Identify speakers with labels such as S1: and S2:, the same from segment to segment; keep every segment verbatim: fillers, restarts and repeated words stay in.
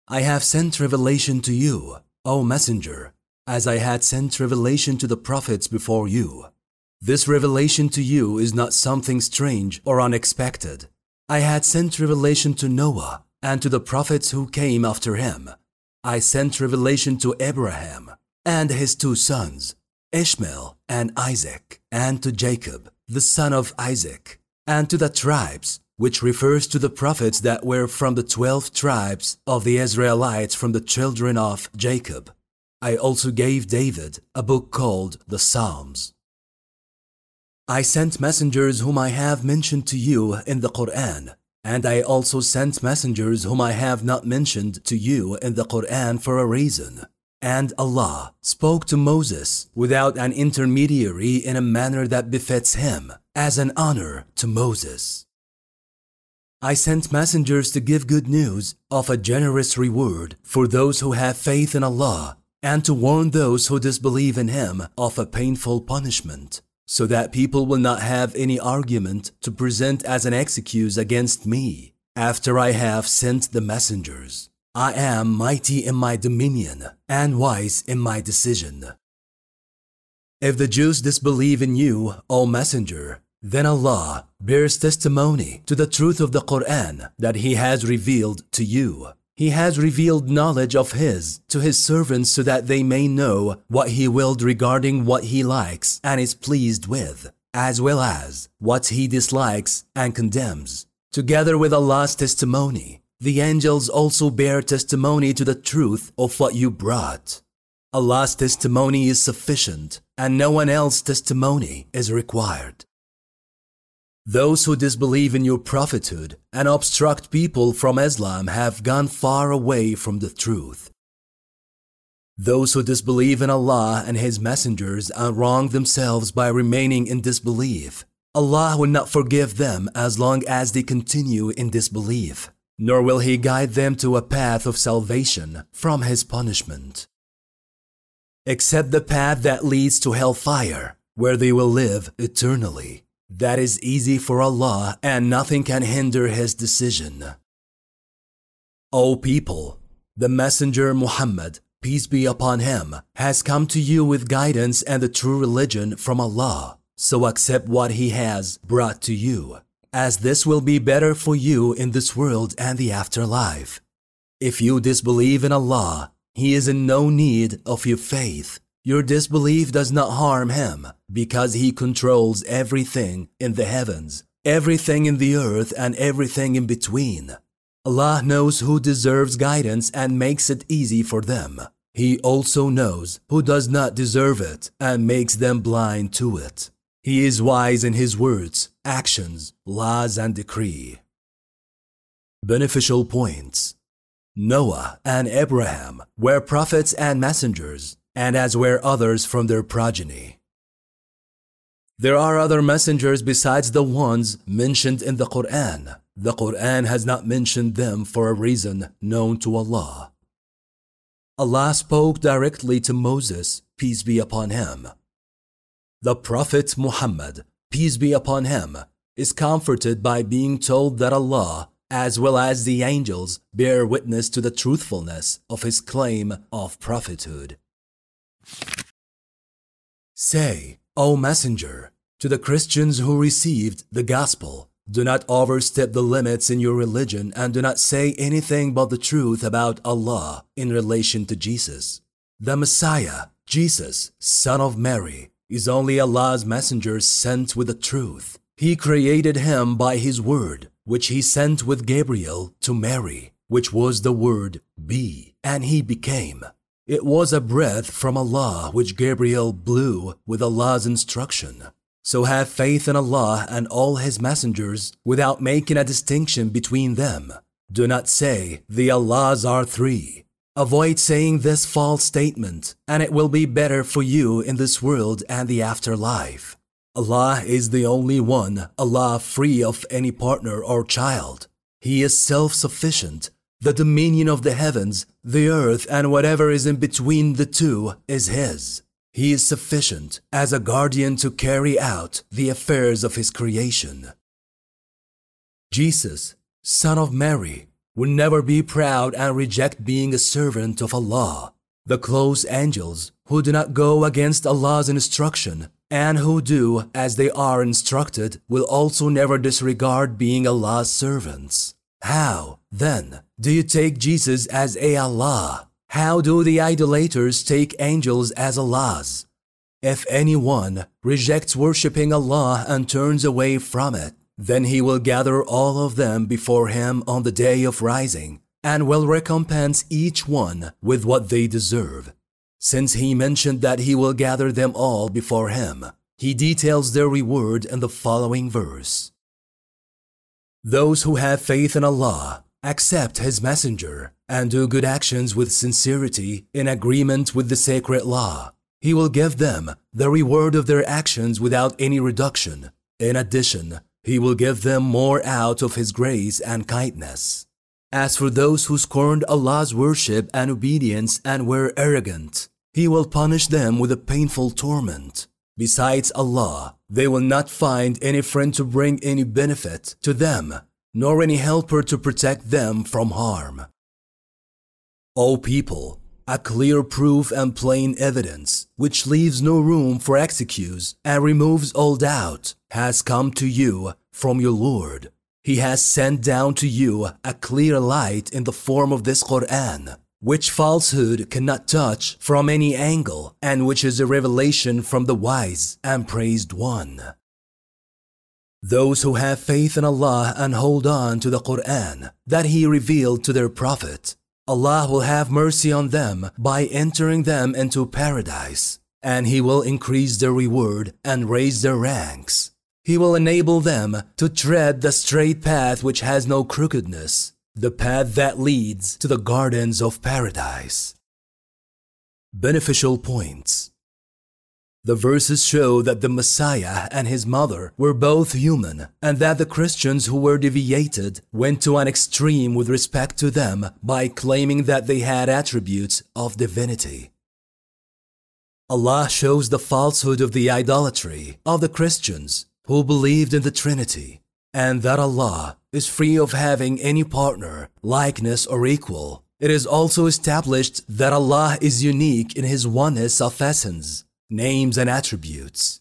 S1: I have sent revelation to you, O Messenger, as I had sent revelation to the prophets before you. This revelation to you is not something strange or unexpected. I had sent revelation to Noah and to the prophets who came after him. I sent revelation to Abraham and his two sons, Ishmael and Isaac, and to Jacob, the son of Isaac, and to the tribes, which refers to the prophets that were from the twelve tribes of the Israelites from the children of Jacob. I also gave David a book called the Psalms. I sent messengers whom I have mentioned to you in the Quran, and I also sent messengers whom I have not mentioned to you in the Quran for a reason. And Allah spoke to Moses without an intermediary in a manner that befits him, as an honor to Moses. I sent messengers to give good news of a generous reward for those who have faith in Allah, and to warn those who disbelieve in Him of a painful punishment, so that people will not have any argument to present as an excuse against me after I have sent the messengers. I am mighty in my dominion and wise in my decision. If the Jews disbelieve in you, O Messenger, then Allah bears testimony to the truth of the Quran that He has revealed to you. He has revealed knowledge of His to His servants so that they may know what He willed regarding what He likes and is pleased with, as well as what He dislikes and condemns. Together with Allah's testimony, the angels also bear testimony to the truth of what you brought. Allah's testimony is sufficient, and no one else's testimony is required. Those who disbelieve in your prophethood and obstruct people from Islam have gone far away from the truth. Those who disbelieve in Allah and His messengers and wrong themselves by remaining in disbelief, Allah will not forgive them as long as they continue in disbelief, nor will He guide them to a path of salvation from His punishment, except the path that leads to hellfire, where they will live eternally. That is easy for Allah, and nothing can hinder His decision. O people, the Messenger Muhammad, peace be upon him, has come to you with guidance and the true religion from Allah, so accept what He has brought to you, as this will be better for you in this world and the afterlife. If you disbelieve in Allah, He is in no need of your faith. Your disbelief does not harm Him, because He controls everything in the heavens, everything in the earth, and everything in between. Allah knows who deserves guidance and makes it easy for them. He also knows who does not deserve it and makes them blind to it. He is wise in His words, actions, laws, and decree. Beneficial points. Noah and Abraham were prophets and messengers, and as were others from their progeny. There are other messengers besides the ones mentioned in the Quran. The Quran has not mentioned them for a reason known to Allah. Allah spoke directly to Moses, peace be upon him. The Prophet Muhammad, peace be upon him, is comforted by being told that Allah, as well as the angels, bear witness to the truthfulness of his claim of prophethood. Say, O Messenger, to the Christians who received the gospel, do not overstep the limits in your religion and do not say anything but the truth about Allah in relation to Jesus. The Messiah, Jesus, son of Mary, is only Allah's messenger sent with the truth. He created him by His word, which He sent with Gabriel to Mary, which was the word be, and he became. It was a breath from Allah which Gabriel blew with Allah's instruction. So have faith in Allah and all His messengers without making a distinction between them. Do not say, the Allahs are three. Avoid saying this false statement, and it will be better for you in this world and the afterlife. Allah is the only one, Allah free of any partner or child. He is self-sufficient. The dominion of the heavens, the earth, and whatever is in between the two is His. He is sufficient as a guardian to carry out the affairs of His creation. Jesus, son of Mary, will never be proud and reject being a servant of Allah. The close angels who do not go against Allah's instruction and who do as they are instructed will also never disregard being Allah's servants. How, then, do you take Jesus as a Allah? How do the idolaters take angels as Allahs? If anyone rejects worshipping Allah and turns away from it, then he will gather all of them before him on the day of rising and will recompense each one with what they deserve. Since he mentioned that he will gather them all before him, he details their reward in the following verse. Those who have faith in Allah, accept His Messenger, and do good actions with sincerity in agreement with the sacred law, He will give them the reward of their actions without any reduction. In addition, He will give them more out of His grace and kindness. As for those who scorned Allah's worship and obedience and were arrogant, He will punish them with a painful torment. Besides Allah, they will not find any friend to bring any benefit to them, nor any helper to protect them from harm. O people, a clear proof and plain evidence, which leaves no room for excuse and removes all doubt, has come to you from your Lord. He has sent down to you a clear light in the form of this Quran, which falsehood cannot touch from any angle and which is a revelation from the wise and praised one. Those who have faith in Allah and hold on to the Quran that He revealed to their Prophet, Allah will have mercy on them by entering them into paradise, and He will increase their reward and raise their ranks. He will enable them to tread the straight path which has no crookedness, the path that leads to the gardens of paradise. Beneficial points. The verses show that the Messiah and his mother were both human, and that the Christians who were deviated went to an extreme with respect to them by claiming that they had attributes of divinity. Allah shows the falsehood of the idolatry of the Christians who believed in the Trinity, and that Allah is free of having any partner, likeness, or equal. It is also established that Allah is unique in His oneness of essence, names, and attributes.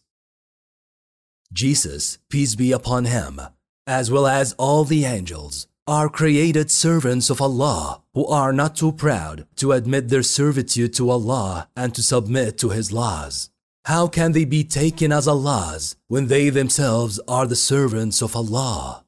S1: Jesus, peace be upon Him, as well as all the angels, are created servants of Allah who are not too proud to admit their servitude to Allah and to submit to His laws. How can they be taken as Allahs when they themselves are the servants of Allah?